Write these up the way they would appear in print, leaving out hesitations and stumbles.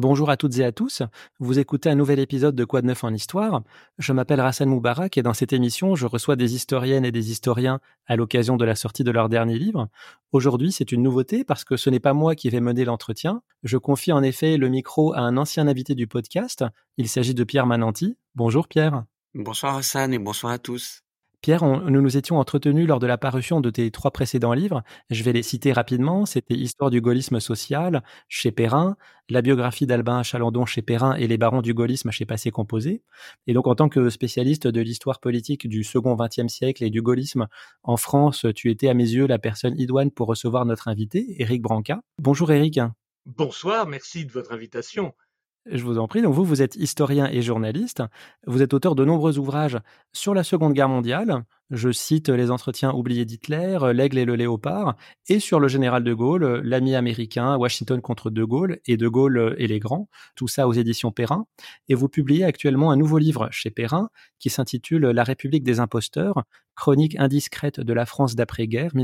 Bonjour à toutes et à tous, vous écoutez un nouvel épisode de Quoi de neuf en histoire. Je m'appelle Rassan Moubarak et dans cette émission, je reçois des historiennes et des historiens à l'occasion de la sortie de leur dernier livre. Aujourd'hui, c'est une nouveauté parce que ce n'est pas moi qui vais mener l'entretien. Je confie en effet le micro à un ancien invité du podcast. Il s'agit de Pierre Mananti. Bonjour Pierre. Bonsoir Hassan et bonsoir à tous. Pierre, nous nous étions entretenus lors de la parution de tes 3 précédents livres. Je vais les citer rapidement. C'était Histoire du gaullisme social chez Perrin, la biographie d'Albin Chalandon chez Perrin et les barons du gaullisme chez Passé Composé. Et donc, en tant que spécialiste de l'histoire politique du second XXe siècle et du gaullisme en France, tu étais à mes yeux la personne idoine pour recevoir notre invité, Éric Branca. Bonjour Éric. Bonsoir, merci de votre invitation. Je vous en prie. Donc vous êtes historien et journaliste. Vous êtes auteur de nombreux ouvrages sur la Seconde Guerre mondiale. Je cite Les Entretiens oubliés d'Hitler, L'Aigle et le Léopard, et sur le général de Gaulle, L'Ami américain, Washington contre de Gaulle et les Grands. Tout ça aux éditions Perrin. Et vous publiez actuellement un nouveau livre chez Perrin qui s'intitule La République des imposteurs, chronique indiscrète de la France d'après-guerre,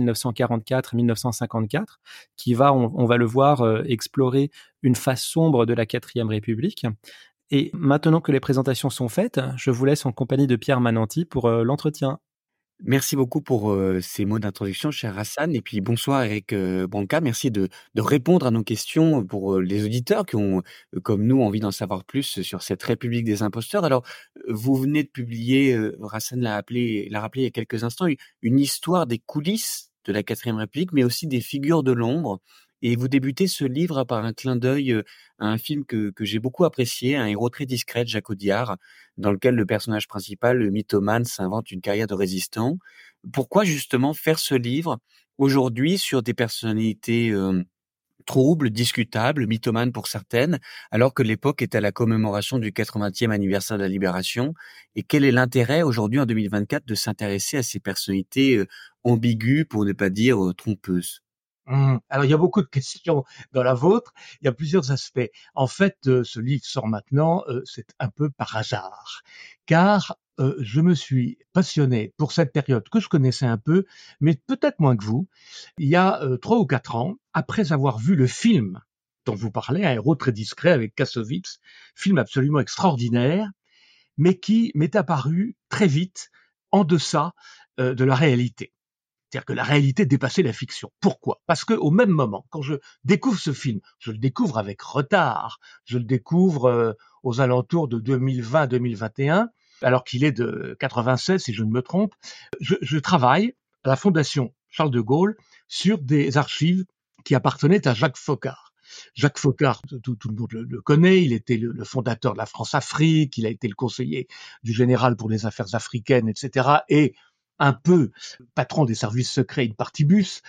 1944-1954, qui va, on va le voir, explorer une face sombre de la Quatrième République. Et maintenant que les présentations sont faites, je vous laisse en compagnie de Pierre Mananti pour l'entretien. Merci beaucoup pour ces mots d'introduction, cher Hassan. Et puis bonsoir Eric Branca. Merci de répondre à nos questions pour les auditeurs qui ont, comme nous, envie d'en savoir plus sur cette République des imposteurs. Alors, vous venez de publier, Hassan l'a rappelé il y a quelques instants, une histoire des coulisses de la Quatrième République, mais aussi des figures de l'ombre. Et vous débutez ce livre par un clin d'œil à un film que j'ai beaucoup apprécié, Un héros très discret de Jacques Audiard, dans lequel le personnage principal, le mythomane, s'invente une carrière de résistant. Pourquoi justement faire ce livre aujourd'hui sur des personnalités troubles, discutables, mythomanes pour certaines, alors que l'époque est à la commémoration du 80e anniversaire de la Libération? Et quel est l'intérêt aujourd'hui, en 2024, de s'intéresser à ces personnalités ambiguës, pour ne pas dire trompeuses? Alors, il y a beaucoup de questions dans la vôtre. Il y a plusieurs aspects. En fait, ce livre sort maintenant, c'est un peu par hasard, car je me suis passionné pour cette période que je connaissais un peu, mais peut-être moins que vous. Il y a 3 ou 4 ans, après avoir vu le film dont vous parlez, Un héros très discret avec Kassovitz, film absolument extraordinaire, mais qui m'est apparu très vite en deçà de la réalité. C'est-à-dire que la réalité dépassait la fiction. Pourquoi? Parce que au même moment, quand je découvre ce film, je le découvre avec retard. Je le découvre aux alentours de 2020-2021, alors qu'il est de 96, si je ne me trompe. Je travaille à la Fondation Charles de Gaulle sur des archives qui appartenaient à Jacques Foccart. Jacques Foccart, tout le monde le connaît, il était le fondateur de la France-Afrique, il a été le conseiller du général pour les affaires africaines, etc. Et un peu patron des services secrets in partibus,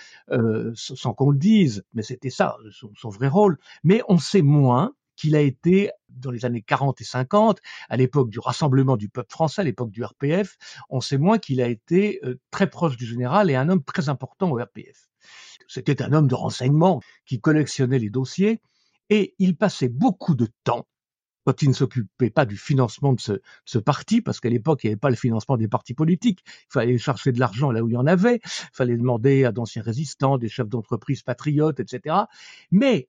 sans qu'on le dise, mais c'était ça, son vrai rôle. Mais on sait moins qu'il a été, dans les années 40 et 50, à l'époque du Rassemblement du peuple français, à l'époque du RPF, on sait moins qu'il a été très proche du général et un homme très important au RPF. C'était un homme de renseignement qui collectionnait les dossiers et il passait beaucoup de temps quand il ne s'occupait pas du financement de ce parti, parce qu'à l'époque, il n'y avait pas le financement des partis politiques, il fallait chercher de l'argent là où il y en avait, il fallait demander à d'anciens résistants, des chefs d'entreprise patriotes, etc. Mais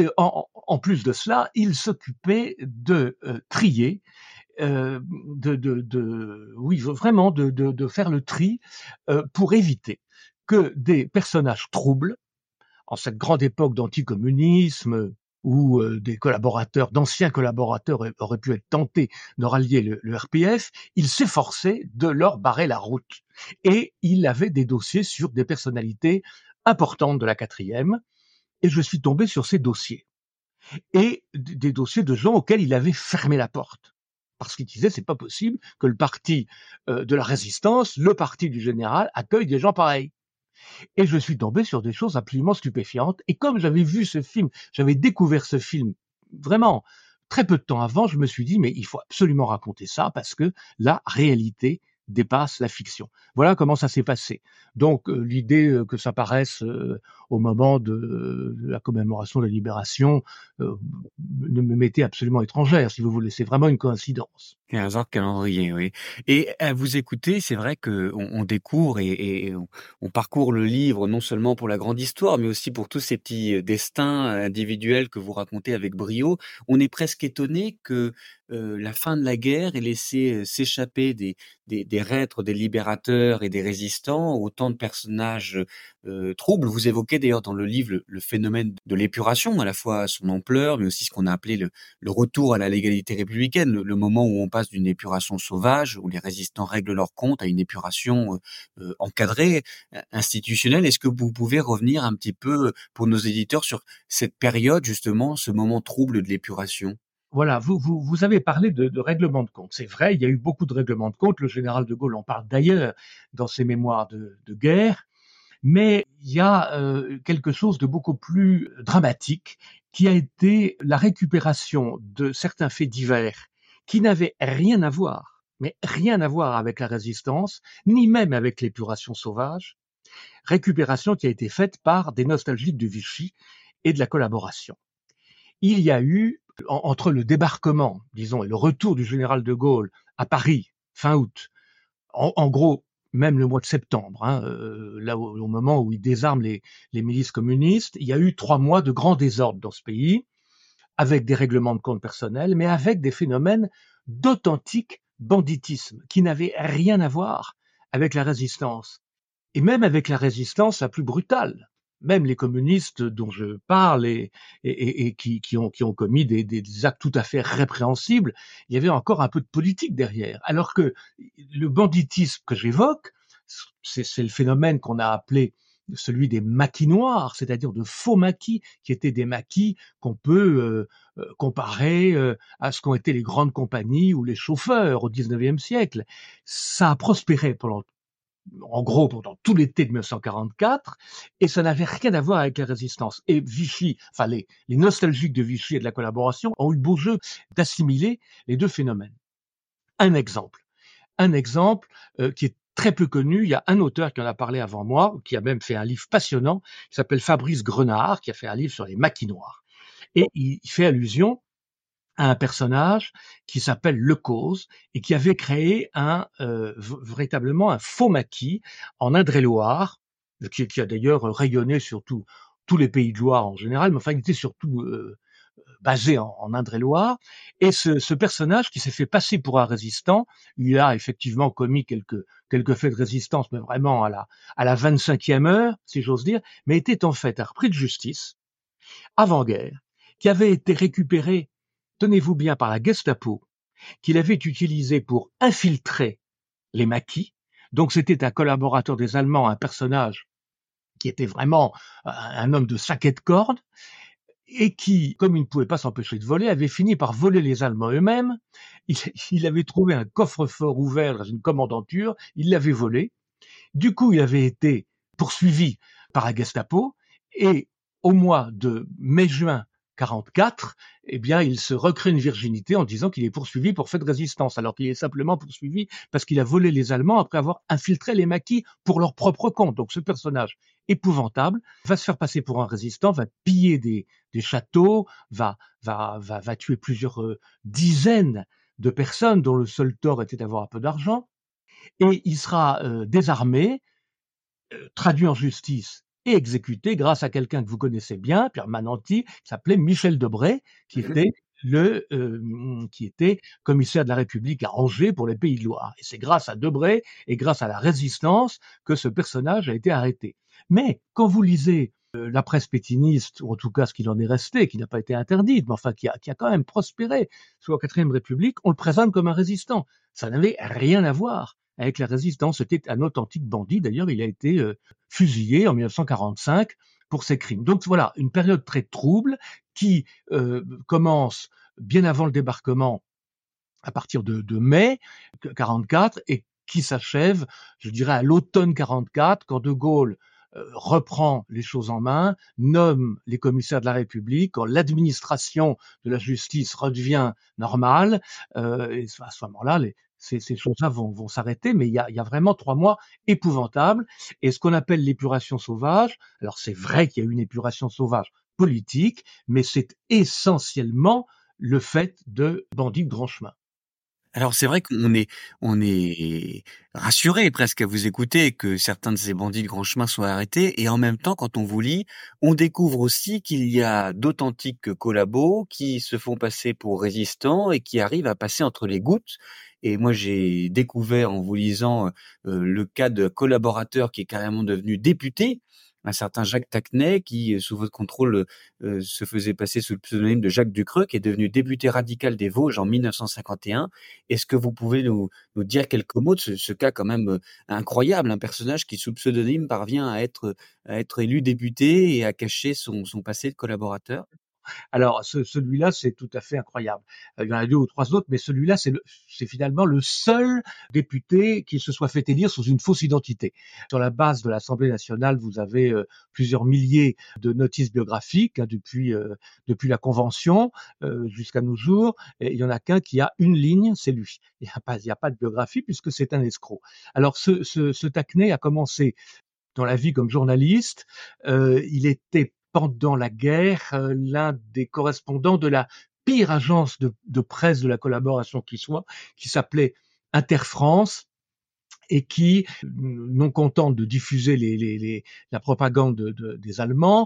en plus de cela, il s'occupait de trier, vraiment de faire le tri pour éviter que des personnages troubles, en cette grande époque d'anticommunisme, où d'anciens collaborateurs auraient pu être tentés de rallier le RPF, il s'efforçait de leur barrer la route. Et il avait des dossiers sur des personnalités importantes de la quatrième, et je suis tombé sur ces dossiers. Et des dossiers de gens auxquels il avait fermé la porte. Parce qu'il disait, c'est pas possible que le parti de la résistance, le parti du général, accueille des gens pareils. Et je suis tombé sur des choses absolument stupéfiantes. Et comme j'avais vu ce film, j'avais découvert ce film vraiment très peu de temps avant, je me suis dit, mais il faut absolument raconter ça parce que la réalité dépasse la fiction. Voilà comment ça s'est passé. Donc l'idée que ça paraisse au moment de la commémoration de la libération ne me m'était absolument étrangère, si vous voulez. C'est vraiment une coïncidence. 15 heures de calendrier, oui. Et à vous écouter, c'est vrai on découvre et on parcourt le livre non seulement pour la grande histoire, mais aussi pour tous ces petits destins individuels que vous racontez avec brio. On est presque étonné que la fin de la guerre ait laissé s'échapper des reîtres, des libérateurs et des résistants, autant de personnages troubles. Vous évoquez d'ailleurs dans le livre le phénomène de l'épuration, à la fois son ampleur, mais aussi ce qu'on a appelé le retour à la légalité républicaine, le moment où on passe d'une épuration sauvage, où les résistants règlent leur compte, à une épuration encadrée, institutionnelle. Est-ce que vous pouvez revenir un petit peu pour nos éditeurs sur cette période, justement, ce moment trouble de l'épuration? Voilà, vous avez parlé de règlement de compte. C'est vrai, il y a eu beaucoup de règlements de compte. Le général de Gaulle en parle d'ailleurs dans ses mémoires de guerre. Mais il y a quelque chose de beaucoup plus dramatique qui a été la récupération de certains faits divers qui n'avaient rien à voir, mais rien à voir avec la résistance, ni même avec l'épuration sauvage, récupération qui a été faite par des nostalgiques de Vichy et de la collaboration. Il y a eu, entre le débarquement, disons, et le retour du général de Gaulle à Paris, fin août, en gros, même le mois de septembre, là au moment où il désarme les milices communistes, il y a eu 3 mois de grand désordre dans ce pays, avec des règlements de compte personnels, mais avec des phénomènes d'authentique banditisme qui n'avaient rien à voir avec la résistance, et même avec la résistance la plus brutale. Même les communistes dont je parle et qui ont commis des actes tout à fait répréhensibles, il y avait encore un peu de politique derrière. Alors que le banditisme que j'évoque, c'est le phénomène qu'on a appelé celui des maquis noirs, c'est-à-dire de faux maquis, qui étaient des maquis qu'on peut comparer à ce qu'ont été les grandes compagnies ou les chauffeurs au XIXe siècle. Ça a prospéré en gros pendant tout l'été de 1944, et ça n'avait rien à voir avec la résistance. Et Vichy, enfin les nostalgiques de Vichy et de la collaboration ont eu beau jeu d'assimiler les deux phénomènes. Un exemple qui est très peu connu, il y a un auteur qui en a parlé avant moi, qui a même fait un livre passionnant, qui s'appelle Fabrice Grenard, qui a fait un livre sur les maquis noirs. Et il fait allusion à un personnage qui s'appelle Lecause et qui avait créé véritablement un faux maquis en Indre-et-Loire, qui a d'ailleurs rayonné sur tous les pays de Loire en général, mais enfin il était surtout basé en Indre-et-Loire. Et ce personnage qui s'est fait passer pour un résistant, il a effectivement commis quelques faits de résistance, mais vraiment à la 25e heure, si j'ose dire, mais était en fait un repris de justice avant-guerre, qui avait été récupéré, tenez-vous bien, par la Gestapo, qu'il avait utilisé pour infiltrer les maquis. Donc c'était un collaborateur des Allemands, un personnage qui était vraiment un homme de saquet de corde, et qui, comme il ne pouvait pas s'empêcher de voler, avait fini par voler les Allemands eux-mêmes. Il avait trouvé un coffre-fort ouvert dans une commandanture, il l'avait volé. Du coup, il avait été poursuivi par la Gestapo, et au mois de mai-juin 44, eh bien, il se recrée une virginité en disant qu'il est poursuivi pour fait de résistance, alors qu'il est simplement poursuivi parce qu'il a volé les Allemands après avoir infiltré les maquis pour leur propre compte. Donc, ce personnage épouvantable va se faire passer pour un résistant, va piller des châteaux, va tuer plusieurs dizaines de personnes dont le seul tort était d'avoir un peu d'argent, et il sera désarmé, traduit en justice et exécuté grâce à quelqu'un que vous connaissez bien, Pierre Mananti, qui s'appelait Michel Debré, qui était commissaire de la République à Angers pour les Pays de Loire. Et c'est grâce à Debré et grâce à la résistance que ce personnage a été arrêté. Mais quand vous lisez la presse pétiniste, ou en tout cas ce qu'il en est resté, qui n'a pas été interdite, mais enfin qui a quand même prospéré sous la 4e République, on le présente comme un résistant. Ça n'avait rien à voir avec la résistance. C'était un authentique bandit. D'ailleurs, il a été fusillé en 1945 pour ses crimes. Donc voilà, une période très trouble qui commence bien avant le débarquement, à partir de mai 44, et qui s'achève, je dirais, à l'automne 44, quand De Gaulle reprend les choses en main, nomme les commissaires de la République, quand l'administration de la justice redevient normale, et à ce moment-là, ces choses-là vont s'arrêter, mais il y a vraiment 3 mois épouvantables. Et ce qu'on appelle l'épuration sauvage, alors c'est vrai qu'il y a une épuration sauvage politique, mais c'est essentiellement le fait de bandits de grand chemin. Alors c'est vrai qu'on est rassuré presque à vous écouter que certains de ces bandits de grand chemin soient arrêtés et en même temps quand on vous lit, on découvre aussi qu'il y a d'authentiques collabos qui se font passer pour résistants et qui arrivent à passer entre les gouttes. Et moi j'ai découvert en vous lisant le cas de collaborateur qui est carrément devenu député, un certain Jacques Tacquenay qui, sous votre contrôle, se faisait passer sous le pseudonyme de Jacques Ducreux, qui est devenu député radical des Vosges en 1951. Est-ce que vous pouvez nous dire quelques mots de ce cas quand même incroyable, un personnage qui, sous le pseudonyme, parvient à être élu député et à cacher son passé de collaborateur? Alors, celui-là, c'est tout à fait incroyable. Il y en a 2 ou 3 autres, mais celui-là, c'est finalement le seul député qui se soit fait élire sous une fausse identité. Sur la base de l'Assemblée nationale, vous avez plusieurs milliers de notices biographiques hein, depuis la Convention jusqu'à nos jours. Et il y en a qu'un qui a une ligne, c'est lui. Il y a pas de biographie puisque c'est un escroc. Alors, ce Tacquenay a commencé dans la vie comme journaliste. Il était pendant la guerre l'un des correspondants de la pire agence de presse de la collaboration qui soit, qui s'appelait Interfrance et qui, non content de diffuser la propagande des Allemands,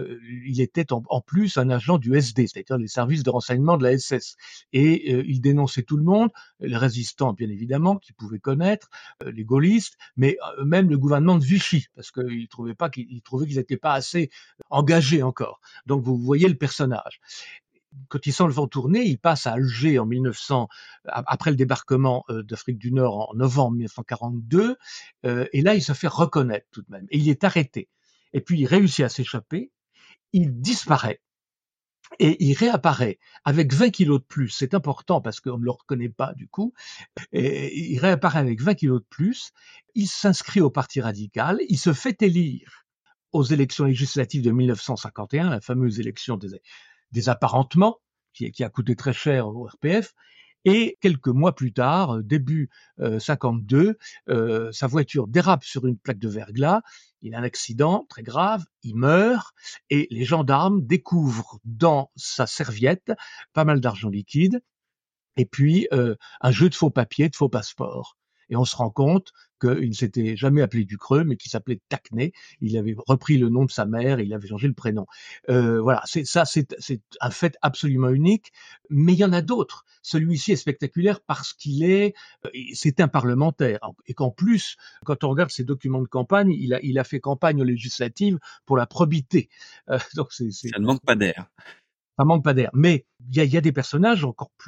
il était en plus un agent du SD, c'est-à-dire les services de renseignement de la SS. Et il dénonçait tout le monde, les résistants bien évidemment, qu'ils pouvaient connaître, les gaullistes, mais même le gouvernement de Vichy, parce qu'il trouvait qu'ils n'étaient pas assez engagés encore. Donc vous voyez le personnage. Quand il sent le vent tourner, il passe à Alger en 1900, après le débarquement d'Afrique du Nord en novembre 1942, et là il se fait reconnaître tout de même, et il est arrêté. Et puis il réussit à s'échapper, il disparaît, et il réapparaît avec 20 kilos de plus. C'est important parce qu'on ne le reconnaît pas du coup. Et il réapparaît avec 20 kilos de plus. Il s'inscrit au Parti radical. Il se fait élire aux élections législatives de 1951, la fameuse élection des apparentements, qui a coûté très cher au RPF. Et quelques mois plus tard, début 52, sa voiture dérape sur une plaque de verglas. Il a un accident très grave, il meurt et les gendarmes découvrent dans sa serviette pas mal d'argent liquide et puis un jeu de faux papiers, de faux passeports. Et on se rend compte qu'il ne s'était jamais appelé Ducreux, mais qu'il s'appelait Tacquenay. Il avait repris le nom de sa mère et il avait changé le prénom. Voilà, c'est un fait absolument unique, mais il y en a d'autres. Celui-ci est spectaculaire parce c'est un parlementaire et qu'en plus, quand on regarde ses documents de campagne, il a fait campagne aux législatives pour la probité. Donc Ça ne manque pas d'air. ça manque pas d'air. Mais il y a des personnages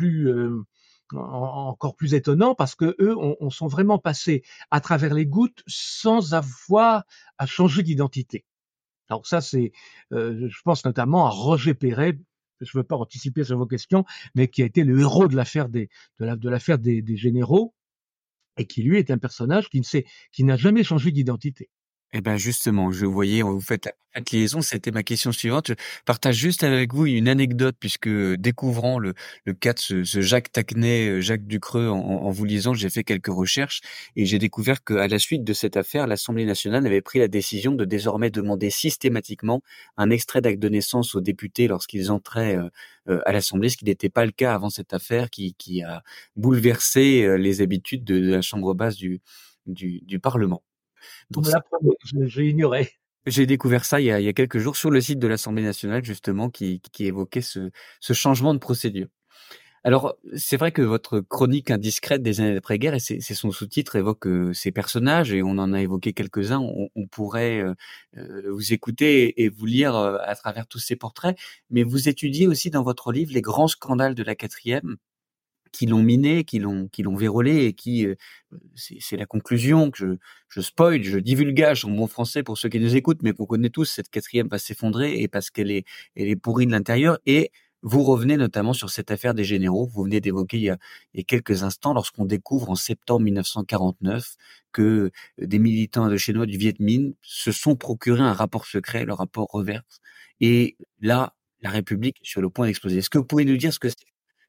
encore plus étonnants parce que eux on sont vraiment passés à travers les gouttes sans avoir à changer d'identité. Alors ça je pense notamment à Roger Perret. Je ne veux pas anticiper sur vos questions, mais qui a été le héros de l'affaire des généraux et qui lui est un personnage qui n'a jamais changé d'identité. Eh ben justement, je voyais, vous faites la parfaite liaison, c'était ma question suivante. Je partage juste avec vous une anecdote puisque découvrant le cas de ce Jacques Tacquenay, Jacques Ducreux, en vous lisant, j'ai fait quelques recherches et j'ai découvert qu'à la suite de cette affaire, l'Assemblée nationale avait pris la décision de désormais demander systématiquement un extrait d'acte de naissance aux députés lorsqu'ils entraient à l'Assemblée, ce qui n'était pas le cas avant cette affaire qui a bouleversé les habitudes de la chambre basse du Parlement. Vous Donc me l'apprenez, j'ai ignoré. j'ai découvert ça il y a quelques jours sur le site de l'Assemblée nationale justement qui évoquait ce changement de procédure. Alors, c'est vrai que votre chronique indiscrète des années d'après-guerre et c'est son sous-titre évoque ces personnages et on en a évoqué quelques-uns. On pourrait vous écouter et vous lire à travers tous ces portraits, mais vous étudiez aussi dans votre livre les grands scandales de la quatrième qui l'ont miné, qui l'ont vérolé et qui, c'est la conclusion que je spoil, je divulgage en bon français pour ceux qui nous écoutent, mais qu'on connaît tous, cette quatrième va s'effondrer et parce elle est pourrie de l'intérieur. Et vous revenez notamment sur cette affaire des généraux. Vous venez d'évoquer il y a quelques instants lorsqu'on découvre en septembre 1949 que des militants indochinois du Viet Minh se sont procurés un rapport secret, le rapport Reverse. Et là, la République est sur le point d'exploser. Est-ce que vous pouvez nous dire ce que c'est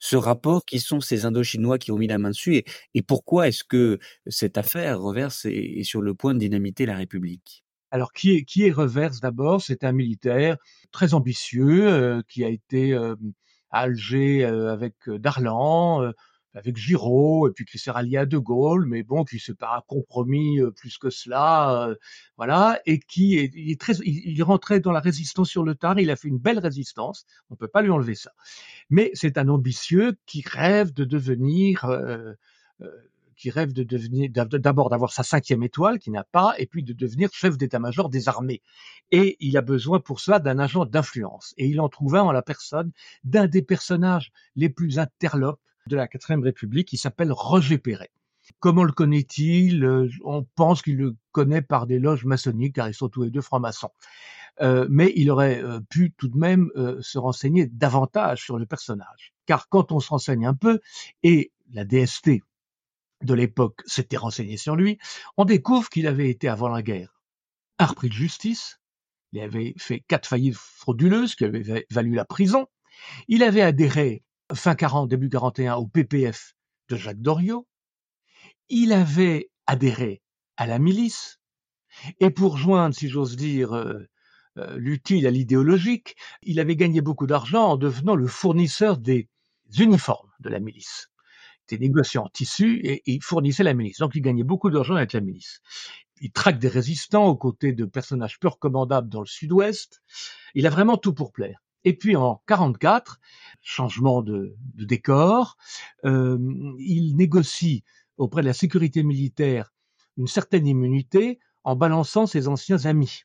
ce rapport? Qui sont ces Indochinois qui ont mis la main dessus et pourquoi est-ce que cette affaire Reverse est sur le point de dynamiter la République? Alors qui est Reverse d'abord? C'est un militaire très ambitieux, qui a été, à Alger, avec, Darlan, avec Giraud et puis qui s'est rallié à De Gaulle, mais bon, qui s'est pas compromis, plus que cela, voilà, et qui est il est très il rentrait dans la résistance sur le tard, il a fait une belle résistance, on peut pas lui enlever ça. Mais c'est un ambitieux qui rêve de devenir, d'abord d'avoir sa 5e étoile qu'il n'a pas, et puis de devenir chef d'état-major des armées. Et il a besoin pour cela d'un agent d'influence. Et il en trouve un en la personne d'un des personnages les plus interlopes de la 4e République, qui s'appelle Roger Perret. Comment le connaît-il? On pense qu'il le connaît par des loges maçonniques, car ils sont tous les deux francs-maçons. Mais il aurait pu tout de même se renseigner davantage sur le personnage. Car quand on se renseigne un peu, et la DST de l'époque s'était renseignée sur lui, on découvre qu'il avait été, avant la guerre, un repris de justice, il avait fait 4 faillites frauduleuses qui avaient valu la prison, il avait adhéré fin 40, début 41 au PPF de Jacques Doriot, il avait adhéré à la milice, et pour joindre, si j'ose dire, l'utile à l'idéologique, il avait gagné beaucoup d'argent en devenant le fournisseur des uniformes de la milice. Il était négociant en tissu et il fournissait la milice. Donc il gagnait beaucoup d'argent avec la milice. Il traque des résistants aux côtés de personnages peu recommandables dans le sud-ouest. Il a vraiment tout pour plaire. Et puis en 44, changement de décor, il négocie auprès de la sécurité militaire une certaine immunité en balançant ses anciens amis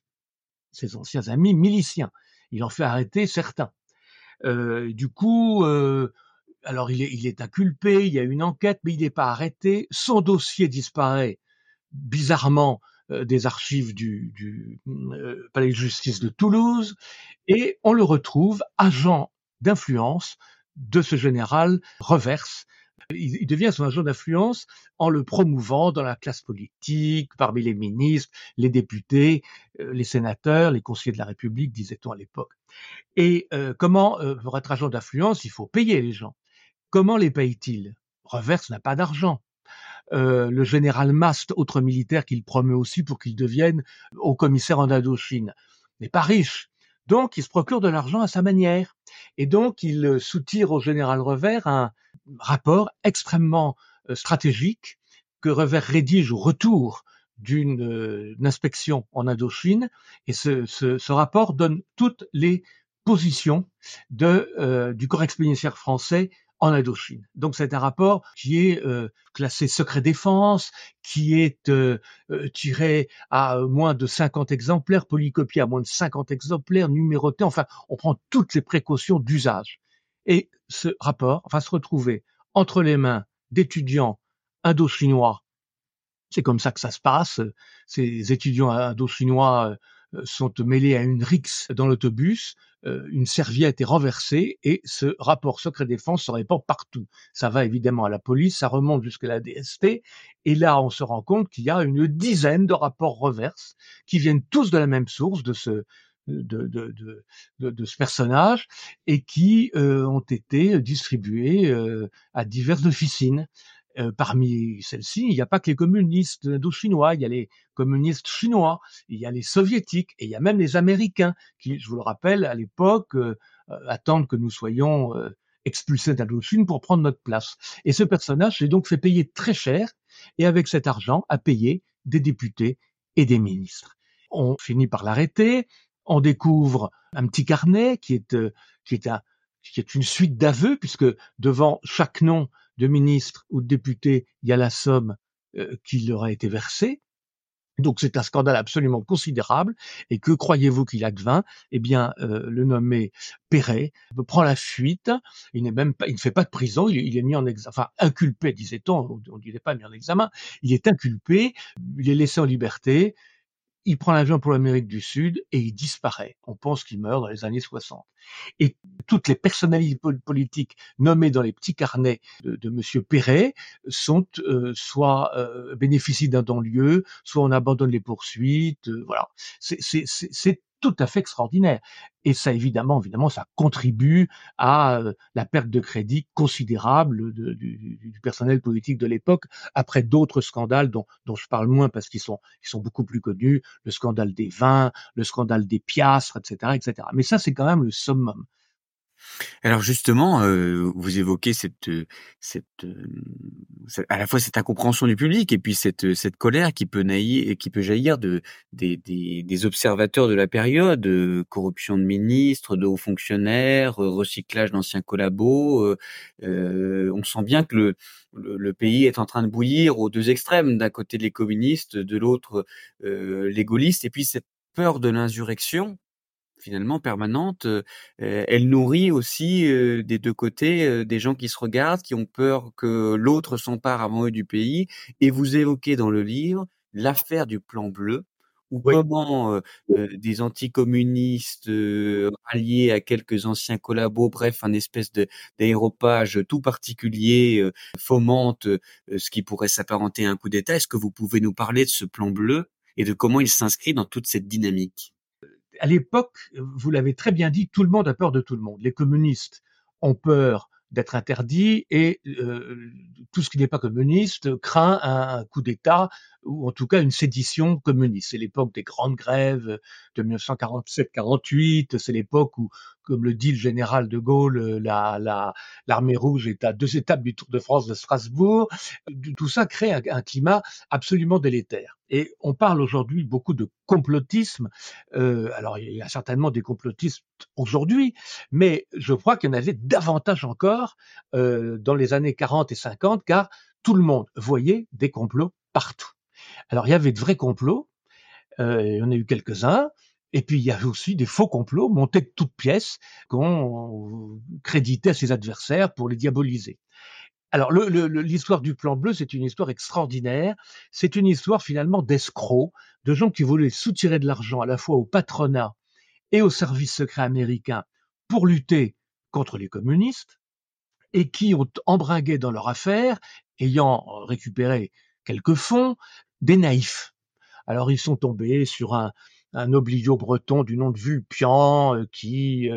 miliciens. Il en fait arrêter certains. Du coup, alors il est inculpé, il y a une enquête, mais il n'est pas arrêté. Son dossier disparaît bizarrement des archives du palais de justice de Toulouse, et on le retrouve agent d'influence de ce général Reverse. Il devient son agent d'influence en le promouvant dans la classe politique, parmi les ministres, les députés, les sénateurs, les conseillers de la République, disait-on à l'époque. Et comment, pour être agent d'influence, il faut payer les gens. Comment les paye-t-il? Reverse n'a pas d'argent. Le général Mast, autre militaire qu'il promeut aussi pour qu'il devienne haut commissaire en Indochine, n'est pas riche. Donc, il se procure de l'argent à sa manière. Et donc, il soutire au général Revers un rapport extrêmement stratégique que Revers rédige au retour d'une inspection en Indochine. Et ce rapport donne toutes les positions du corps expéditionnaire français en Indochine. Donc c'est un rapport qui est classé secret défense, qui est tiré à moins de 50 exemplaires, polycopié à moins de 50 exemplaires, numéroté, enfin on prend toutes les précautions d'usage. Et ce rapport va se retrouver entre les mains d'étudiants indo-chinois. C'est comme ça que ça se passe. Ces étudiants indo-chinois sont mêlés à une rixe dans l'autobus, une serviette est renversée et ce rapport secret défense se répand partout. Ça va évidemment à la police, ça remonte jusqu'à la DST, et là on se rend compte qu'il y a une dizaine de rapports reverses qui viennent tous de la même source, de ce personnage, et qui ont été distribués à diverses officines. Parmi celles-ci, il n'y a pas que les communistes indo-chinois, il y a les communistes chinois, il y a les soviétiques, et il y a même les Américains qui, je vous le rappelle, à l'époque, attendent que nous soyons expulsés d'Indochine pour prendre notre place. Et ce personnage s'est donc fait payer très cher, et avec cet argent, a payé des députés et des ministres. On finit par l'arrêter, on découvre un petit carnet qui est une suite d'aveux, puisque devant chaque nom de ministre ou de député, il y a la somme qui leur a été versée. Donc c'est un scandale absolument considérable. Et que croyez-vous qu'il advint? Eh bien, le nommé Perret prend la fuite. Il ne fait pas de prison. Il est mis en examen, enfin inculpé, disait-on. On ne disait pas mis en examen. Il est inculpé. Il est laissé en liberté. Il prend l'avion pour l'Amérique du Sud et il disparaît. On pense qu'il meurt dans les années 60. Et toutes les personnalités politiques nommées dans les petits carnets de Monsieur Perret sont soit bénéficient d'un non-lieu, soit on abandonne les poursuites. Voilà. C'est tout à fait extraordinaire. Et ça, évidemment, ça contribue à la perte de crédit considérable du personnel politique de l'époque, après d'autres scandales dont je parle moins parce qu'ils sont beaucoup plus connus, le scandale des vins, le scandale des piastres, etc., etc. Mais ça, c'est quand même le summum. Alors justement, vous évoquez à la fois cette incompréhension du public et puis cette colère qui peut jaillir des observateurs de la période, corruption de ministres, de hauts fonctionnaires, recyclage d'anciens collabos. On sent bien que le pays est en train de bouillir aux deux extrêmes, d'un côté les communistes, de l'autre les gaullistes, et puis cette peur de l'insurrection finalement permanente, elle nourrit aussi, des 2 côtés, des gens qui se regardent, qui ont peur que l'autre s'empare avant eux du pays. Et vous évoquez dans le livre l'affaire du Plan Bleu, ou Oui. comment, des anticommunistes, alliés à quelques anciens collabos, bref, un espèce d'aéropage tout particulier, fomente, ce qui pourrait s'apparenter à un coup d'État. Est-ce que vous pouvez nous parler de ce Plan Bleu et de comment il s'inscrit dans toute cette dynamique? À l'époque, vous l'avez très bien dit, tout le monde a peur de tout le monde. Les communistes ont peur d'être interdits et tout ce qui n'est pas communiste craint un coup d'État ou en tout cas une sédition communiste. C'est l'époque des grandes grèves de 1947-48, c'est l'époque où, comme le dit le général de Gaulle, l'armée rouge est à 2 étapes du Tour de France de Strasbourg. Tout ça crée un climat absolument délétère. Et on parle aujourd'hui beaucoup de complotisme. Alors, il y a certainement des complotistes aujourd'hui, mais je crois qu'il y en avait davantage encore dans les années 40 et 50, car tout le monde voyait des complots partout. Alors, il y avait de vrais complots, il y en a eu quelques-uns, et puis il y avait aussi des faux complots montés de toutes pièces qu'on créditait à ses adversaires pour les diaboliser. Alors, l'histoire du Plan Bleu, c'est une histoire extraordinaire. C'est une histoire finalement d'escrocs, de gens qui voulaient soutirer de l'argent à la fois au patronat et au service secret américain pour lutter contre les communistes et qui ont embringué dans leur affaire, ayant récupéré quelques fonds, des naïfs. Alors, ils sont tombés sur un oblio breton du nom de Vulpian qui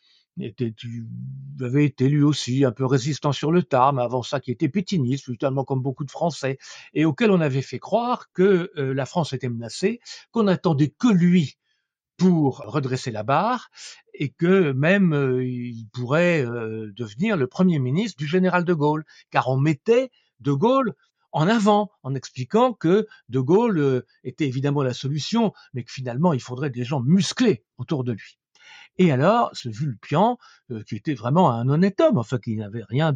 avait été lui aussi un peu résistant sur le tard, mais avant ça qui était pétiniste, finalement comme beaucoup de Français, et auquel on avait fait croire que la France était menacée, qu'on attendait que lui pour redresser la barre, et que même il pourrait devenir le premier ministre du général de Gaulle, car on mettait de Gaulle en avant, en expliquant que de Gaulle était évidemment la solution, mais que finalement il faudrait des gens musclés autour de lui. Et alors, ce Vulpian, qui était vraiment un honnête homme, enfin qui n'avait rien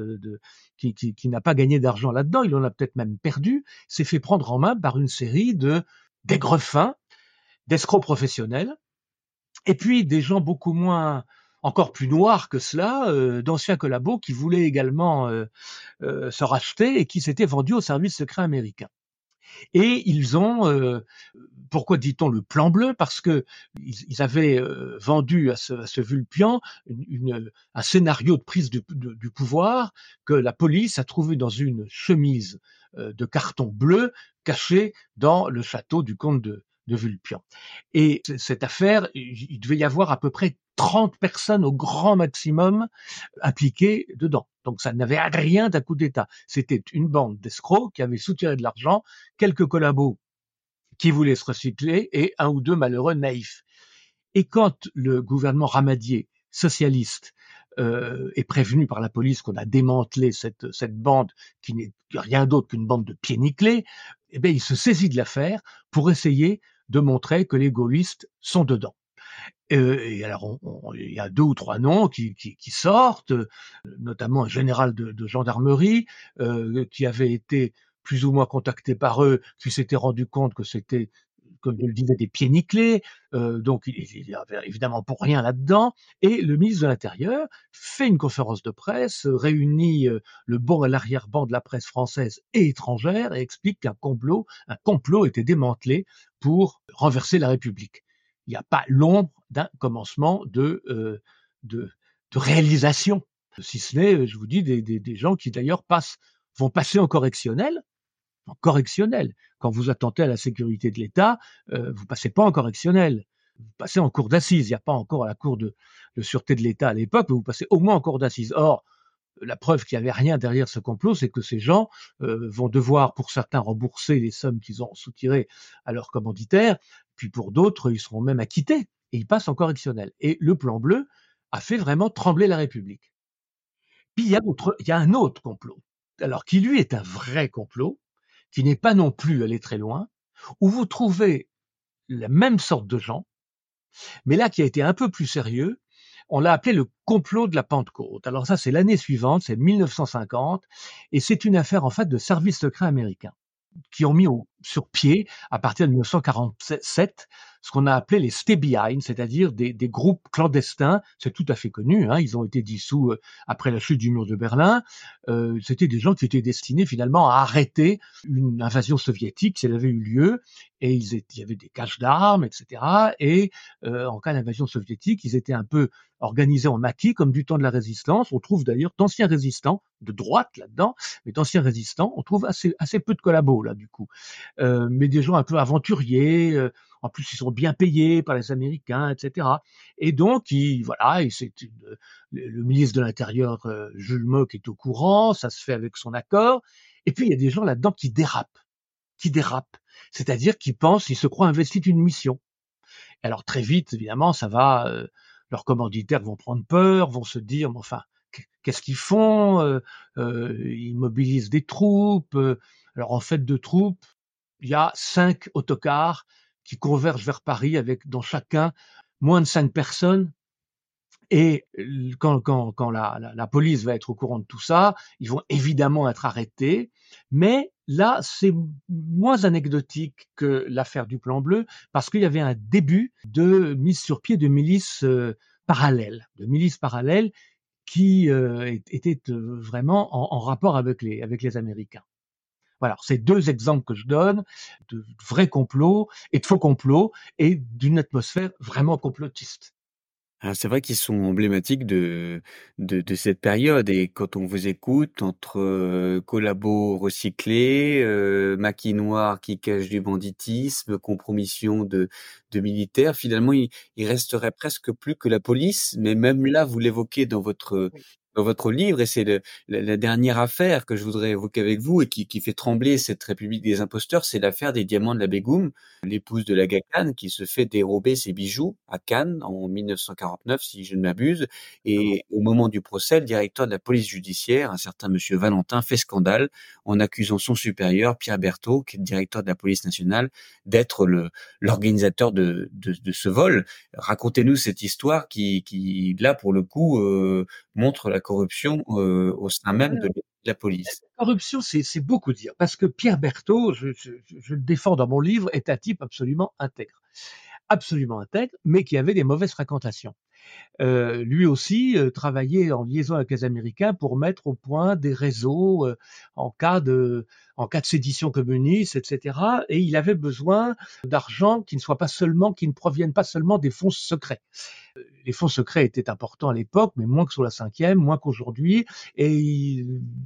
qui n'a pas gagné d'argent là-dedans, il en a peut-être même perdu, s'est fait prendre en main par une série d'aigrefins, d'escrocs professionnels, et puis des gens beaucoup moins, encore plus noirs que cela, d'anciens collabos qui voulaient également se racheter et qui s'étaient vendus au service secret américain. Et ils ont, pourquoi dit-on le Plan Bleu? Parce que ils avaient vendu à ce Vulpian un scénario de prise du pouvoir que la police a trouvé dans une chemise de carton bleu cachée dans le château du comte de Vulpian. Et cette affaire, il devait y avoir à peu près 30 personnes au grand maximum impliquées dedans. Donc ça n'avait rien d'un coup d'État. C'était une bande d'escrocs qui avaient soutiré de l'argent, quelques collabos qui voulaient se recycler et un ou deux malheureux naïfs. Et quand le gouvernement Ramadier, socialiste, est prévenu par la police qu'on a démantelé cette bande qui n'est rien d'autre qu'une bande de pieds nickelés, eh bien, il se saisit de l'affaire pour essayer de montrer que les gaullistes sont dedans. Et alors, il y a 2 ou 3 noms qui sortent, notamment un général de gendarmerie qui avait été plus ou moins contacté par eux, qui s'était rendu compte que c'était, comme je le disais, des pieds nickelés, donc il y avait évidemment pour rien là-dedans. Et le ministre de l'Intérieur fait une conférence de presse, réunit le bon et l'arrière-ban de la presse française et étrangère et explique qu'un complot était démantelé pour renverser la République. Il n'y a pas l'ombre d'un commencement de réalisation, si ce n'est, je vous dis, des gens qui d'ailleurs vont passer en correctionnel. En correctionnel. Quand vous attentez à la sécurité de l'État, vous passez pas en correctionnel. vous passez en cour d'assises. Il n'y a pas encore la cour de sûreté de l'État à l'époque, mais vous passez au moins en cour d'assises. Or, la preuve qu'il n'y avait rien derrière ce complot, c'est que ces gens vont devoir, pour certains, rembourser les sommes qu'ils ont soutirées à leurs commanditaires, puis pour d'autres, ils seront même acquittés, et ils passent en correctionnel. Et le plan bleu a fait vraiment trembler la République. Puis il y a un autre complot, alors qui lui est un vrai complot, qui n'est pas non plus allé très loin, où vous trouvez la même sorte de gens, mais là qui a été un peu plus sérieux. On l'a appelé le complot de la Pentecôte. Alors ça, c'est l'année suivante, c'est 1950, et c'est une affaire en fait de services secrets américains qui ont mis sur pied, à partir de 1947, ce qu'on a appelé les stay behind, c'est-à-dire des groupes clandestins. C'est tout à fait connu, hein, ils ont été dissous après la chute du mur de Berlin. C'était des gens qui étaient destinés finalement à arrêter une invasion soviétique si elle avait eu lieu, et il y avait des caches d'armes, etc. Et en cas d'invasion soviétique, ils étaient un peu organisés en maquis, comme du temps de la résistance. On trouve d'ailleurs d'anciens résistants de droite là-dedans, mais d'anciens résistants, on trouve assez peu de collabos là du coup. Mais des gens un peu aventuriers, en plus ils sont bien payés par les Américains, etc. Et donc, le ministre de l'Intérieur, Jules Mock, est au courant, ça se fait avec son accord, et puis il y a des gens là-dedans qui dérapent, c'est-à-dire qui pensent, ils se croient investis d'une mission. Alors très vite, évidemment, leurs commanditaires vont prendre peur, vont se dire, mais enfin, qu'est-ce qu'ils font? Ils mobilisent des troupes. Alors en fait, de troupes, il y a 5 autocars qui convergent vers Paris avec dans chacun moins de 5 personnes. Et quand la police va être au courant de tout ça, ils vont évidemment être arrêtés. Mais là, c'est moins anecdotique que l'affaire du Plan Bleu, parce qu'il y avait un début de mise sur pied de milices parallèles, qui étaient vraiment en rapport avec les Américains. Voilà, c'est 2 exemples que je donne de vrais complots et de faux complots, et d'une atmosphère vraiment complotiste. Alors c'est vrai qu'ils sont emblématiques de cette période, et quand on vous écoute, entre collabos recyclés, maquis noirs qui cachent du banditisme, compromission de militaires, finalement il resterait presque plus que la police. Mais même là, vous l'évoquez Oui. dans votre livre, et c'est la dernière affaire que je voudrais évoquer avec vous, et qui fait trembler cette République des imposteurs, c'est l'affaire des diamants de la Begum, l'épouse de l'Aga Khan, qui se fait dérober ses bijoux à Cannes en 1949, si je ne m'abuse. Et au moment du procès, le directeur de la police judiciaire, un certain monsieur Valentin, fait scandale en accusant son supérieur, Pierre Berthaud, qui est le directeur de la police nationale, d'être l'organisateur de ce vol. Racontez-nous cette histoire qui là, pour le coup, montre la corruption au sein même de la police. Corruption, c'est beaucoup dire, parce que Pierre Berthaud, je le défends dans mon livre, est un type absolument intègre, mais qui avait des mauvaises fréquentations. Lui aussi travaillait en liaison avec les Américains pour mettre au point des réseaux en cas de sédition communiste, etc. Et il avait besoin d'argent qui ne proviennent pas seulement des fonds secrets. Les fonds secrets étaient importants à l'époque, mais moins que sur la cinquième, moins qu'aujourd'hui. Et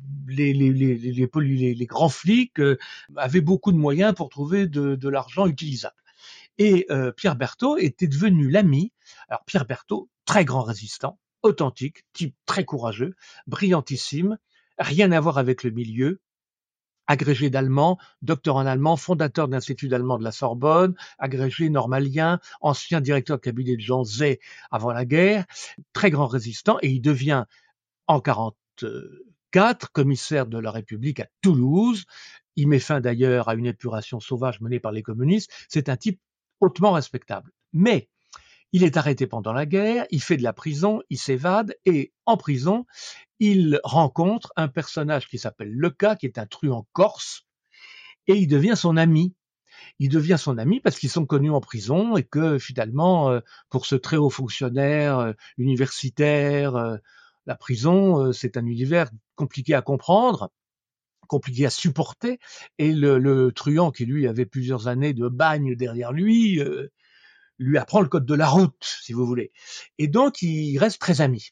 les grands flics avaient beaucoup de moyens pour trouver de l'argent utilisable. Et Pierre Berthaud était devenu l'ami. Alors Pierre Berthaud, très grand résistant, authentique, type très courageux, brillantissime, rien à voir avec le milieu, agrégé d'allemand, docteur en allemand, fondateur de l'Institut allemand de la Sorbonne, agrégé normalien, ancien directeur de cabinet de Jean Zay avant la guerre, très grand résistant, et il devient en 1944 commissaire de la République à Toulouse. Il met fin d'ailleurs à une épuration sauvage menée par les communistes. C'est un type hautement respectable. Mais il est arrêté pendant la guerre, il fait de la prison, il s'évade, et en prison, il rencontre un personnage qui s'appelle Leca, qui est un truand corse, et il devient son ami. Il devient son ami parce qu'ils sont connus en prison, et que finalement, pour ce très haut fonctionnaire universitaire, la prison, c'est un univers compliqué à comprendre, compliqué à supporter, et le truand, qui lui avait plusieurs années de bagne derrière lui apprend le code de la route, si vous voulez. Et donc, il reste très ami.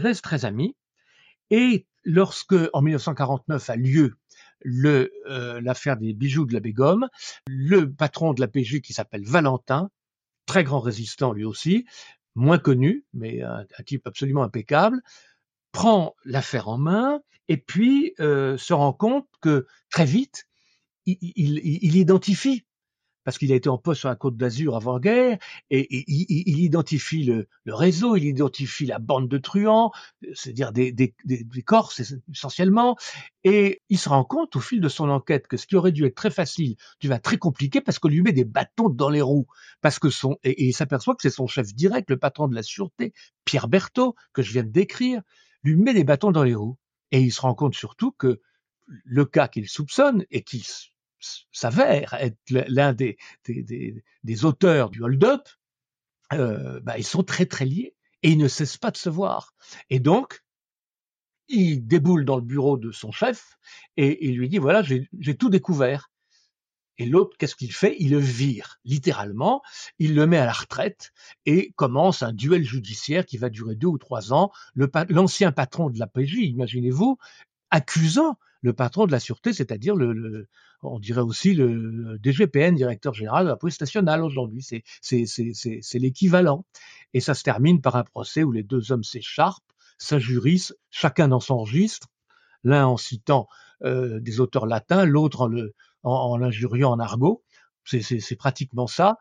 Et lorsque, en 1949, a lieu l'affaire des bijoux de la Begum, le patron de la PJ, qui s'appelle Valentin, très grand résistant lui aussi, moins connu, mais un type absolument impeccable, prend l'affaire en main et puis se rend compte que très vite, il identifie, parce qu'il a été en poste sur la Côte d'Azur avant-guerre, et il identifie le réseau, il identifie la bande de truands, c'est-à-dire des Corses essentiellement, et il se rend compte au fil de son enquête que ce qui aurait dû être très facile devient très compliqué parce qu'on lui met des bâtons dans les roues, parce que et il s'aperçoit que c'est son chef direct, le patron de la sûreté, Pierre Berthaud, que je viens de décrire, lui met des bâtons dans les roues, et il se rend compte surtout que le cas qu'il soupçonne et qui s'avère être l'un des auteurs du hold-up, ils sont très très liés et ils ne cessent pas de se voir. Et donc, il déboule dans le bureau de son chef et il lui dit, voilà, j'ai tout découvert. Et l'autre, qu'est-ce qu'il fait? Il le vire, littéralement, il le met à la retraite et commence un duel judiciaire qui va durer 2 ou 3 ans. L'ancien patron de la PJ, imaginez-vous, accusant le patron de la sûreté, c'est-à-dire on dirait aussi le DGPN, directeur général de la police nationale aujourd'hui. C'est l'équivalent. Et ça se termine par un procès où les deux hommes s'écharpent, s'injurient, chacun dans son registre, l'un en citant des auteurs latins, l'autre en l'injuriant en argot. C'est pratiquement ça.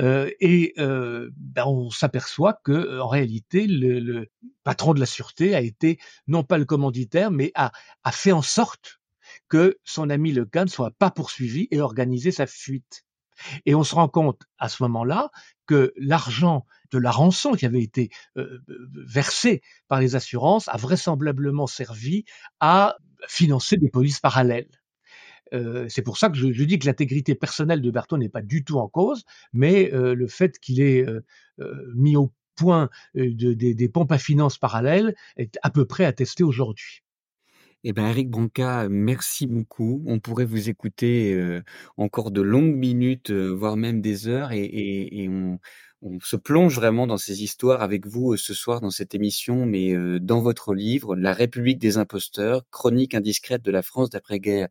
On s'aperçoit que en réalité, le patron de la sûreté a été non pas le commanditaire, mais a fait en sorte que son ami Le Can ne soit pas poursuivi et organisé sa fuite. Et on se rend compte à ce moment-là que l'argent de la rançon qui avait été versée par les assurances a vraisemblablement servi à financer des polices parallèles. C'est pour ça que je dis que l'intégrité personnelle de Berthaud n'est pas du tout en cause, mais le fait qu'il ait mis au point des pompes à finances parallèles est à peu près attesté aujourd'hui. Eh ben, Éric Branca, merci beaucoup. On pourrait vous écouter encore de longues minutes, voire même des heures, et on se plonge vraiment dans ces histoires avec vous ce soir dans cette émission, mais dans votre livre, La République des imposteurs, chronique indiscrète de la France d'après-guerre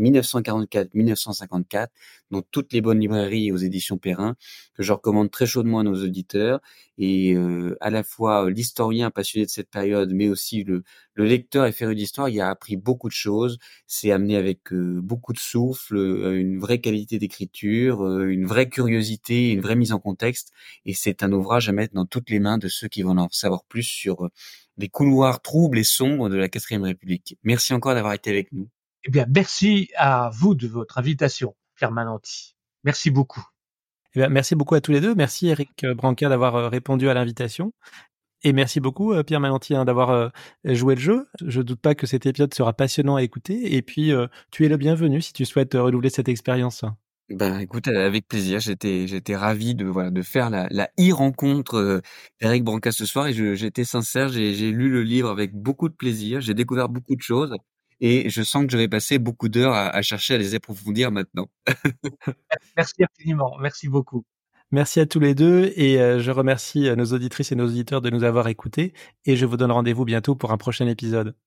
1944-1954, dans toutes les bonnes librairies et aux éditions Perrin, que je recommande très chaudement à nos auditeurs, et à la fois l'historien passionné de cette période, mais aussi le lecteur et féru d'histoire, il a appris beaucoup de choses. C'est amené avec beaucoup de souffle, une vraie qualité d'écriture, une vraie curiosité, une vraie mise en contexte. Et c'est un ouvrage à mettre dans toutes les mains de ceux qui vont en savoir plus sur les couloirs troubles et sombres de la 4e République. Merci encore d'avoir été avec nous. Eh bien, merci à vous de votre invitation, Pierre Mananti. Merci beaucoup. Eh bien, merci beaucoup à tous les deux. Merci Éric Branca d'avoir répondu à l'invitation. Et merci beaucoup Pierre Mananti d'avoir joué le jeu. Je doute pas que cet épisode sera passionnant à écouter. Et puis, tu es le bienvenu si tu souhaites renouveler cette expérience. Ben, écoute, avec plaisir. J'étais ravi de faire la e-rencontre d'Éric Branca ce soir, et j'étais sincère. J'ai lu le livre avec beaucoup de plaisir. J'ai découvert beaucoup de choses, et je sens que je vais passer beaucoup d'heures à chercher à les approfondir maintenant. Merci infiniment. Merci beaucoup. Merci à tous les deux, et je remercie nos auditrices et nos auditeurs de nous avoir écoutés, et je vous donne rendez-vous bientôt pour un prochain épisode.